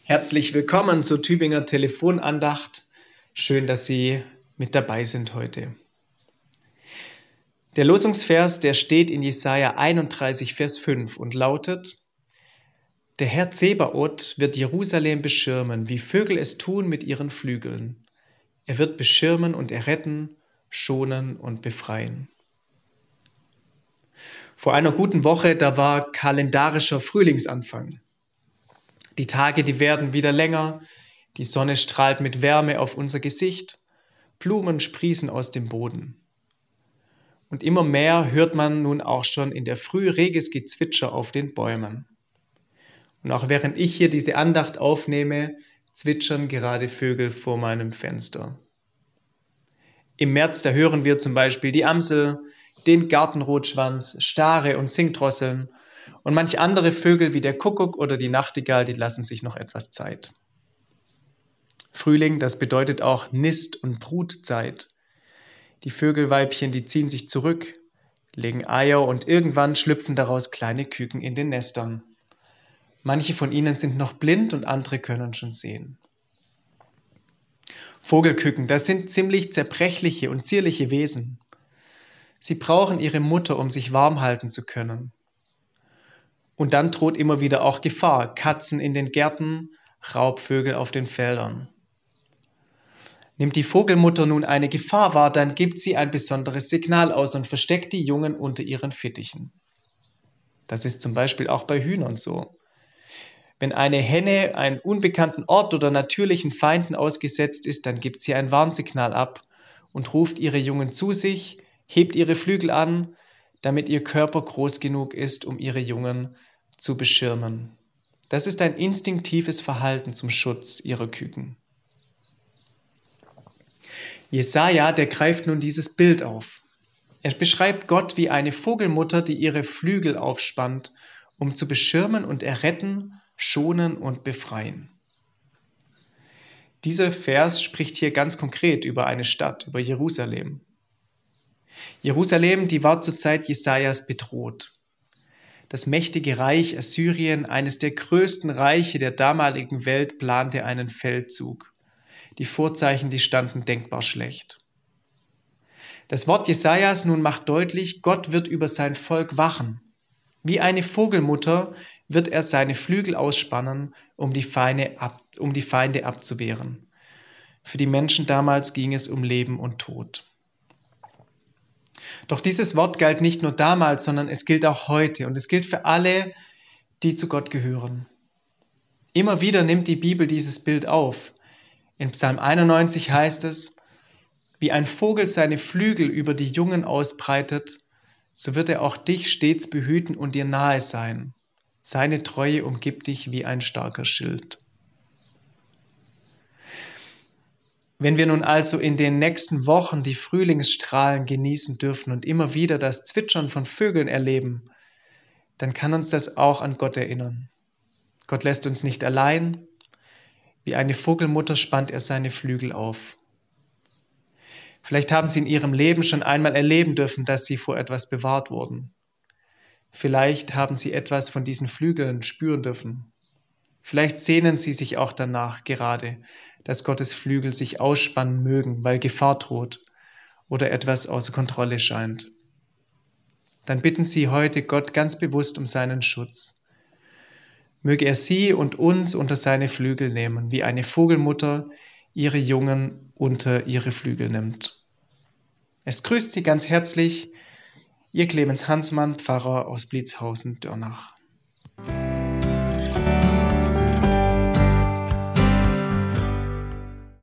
Herzlich willkommen zur Tübinger Telefonandacht. Schön, dass Sie mit dabei sind heute. Der Losungsvers, der steht in Jesaja 31, Vers 5 und lautet: Der Herr Zebaoth wird Jerusalem beschirmen, wie Vögel es tun mit ihren Flügeln. Er wird beschirmen und erretten, schonen und befreien. Vor einer guten Woche, da war kalendarischer Frühlingsanfang. Die Tage, die werden wieder länger, die Sonne strahlt mit Wärme auf unser Gesicht, Blumen sprießen aus dem Boden. Und immer mehr hört man nun auch schon in der Früh reges Gezwitscher auf den Bäumen. Und auch während ich hier diese Andacht aufnehme, zwitschern gerade Vögel vor meinem Fenster. Im März, da hören wir zum Beispiel die Amsel, den Gartenrotschwanz, Stare und Singdrosseln. Und manch andere Vögel wie der Kuckuck oder die Nachtigall, die lassen sich noch etwas Zeit. Frühling, das bedeutet auch Nist- und Brutzeit. Die Vögelweibchen, die ziehen sich zurück, legen Eier und irgendwann schlüpfen daraus kleine Küken in den Nestern. Manche von ihnen sind noch blind und andere können schon sehen. Vogelküken, das sind ziemlich zerbrechliche und zierliche Wesen. Sie brauchen ihre Mutter, um sich warm halten zu können. Und dann droht immer wieder auch Gefahr. Katzen in den Gärten, Raubvögel auf den Feldern. Nimmt die Vogelmutter nun eine Gefahr wahr, dann gibt sie ein besonderes Signal aus und versteckt die Jungen unter ihren Fittichen. Das ist zum Beispiel auch bei Hühnern so. Wenn eine Henne einen unbekannten Ort oder natürlichen Feinden ausgesetzt ist, dann gibt sie ein Warnsignal ab und ruft ihre Jungen zu sich, hebt ihre Flügel an, damit ihr Körper groß genug ist, um ihre Jungen zu beschirmen. Das ist ein instinktives Verhalten zum Schutz ihrer Küken. Jesaja, der greift nun dieses Bild auf. Er beschreibt Gott wie eine Vogelmutter, die ihre Flügel aufspannt, um zu beschirmen und erretten, schonen und befreien. Dieser Vers spricht hier ganz konkret über eine Stadt, über Jerusalem. Jerusalem, die war zur Zeit Jesajas bedroht. Das mächtige Reich Assyrien, eines der größten Reiche der damaligen Welt, plante einen Feldzug. Die Vorzeichen, die standen denkbar schlecht. Das Wort Jesajas nun macht deutlich, Gott wird über sein Volk wachen. Wie eine Vogelmutter wird er seine Flügel ausspannen, um die Feinde abzuwehren. Für die Menschen damals ging es um Leben und Tod. Doch dieses Wort galt nicht nur damals, sondern es gilt auch heute und es gilt für alle, die zu Gott gehören. Immer wieder nimmt die Bibel dieses Bild auf. In Psalm 91 heißt es: Wie ein Vogel seine Flügel über die Jungen ausbreitet, so wird er auch dich stets behüten und dir nahe sein. Seine Treue umgibt dich wie ein starker Schild. Wenn wir nun also in den nächsten Wochen die Frühlingsstrahlen genießen dürfen und immer wieder das Zwitschern von Vögeln erleben, dann kann uns das auch an Gott erinnern. Gott lässt uns nicht allein. Wie eine Vogelmutter spannt er seine Flügel auf. Vielleicht haben Sie in Ihrem Leben schon einmal erleben dürfen, dass Sie vor etwas bewahrt wurden. Vielleicht haben Sie etwas von diesen Flügeln spüren dürfen. Vielleicht sehnen Sie sich auch danach gerade, dass Gottes Flügel sich ausspannen mögen, weil Gefahr droht oder etwas außer Kontrolle scheint. Dann bitten Sie heute Gott ganz bewusst um seinen Schutz. Möge er Sie und uns unter seine Flügel nehmen, wie eine Vogelmutter ihre Jungen unter ihre Flügel nimmt. Es grüßt Sie ganz herzlich Ihr Clemens Hansmann, Pfarrer aus Blitzhausen-Dörnach.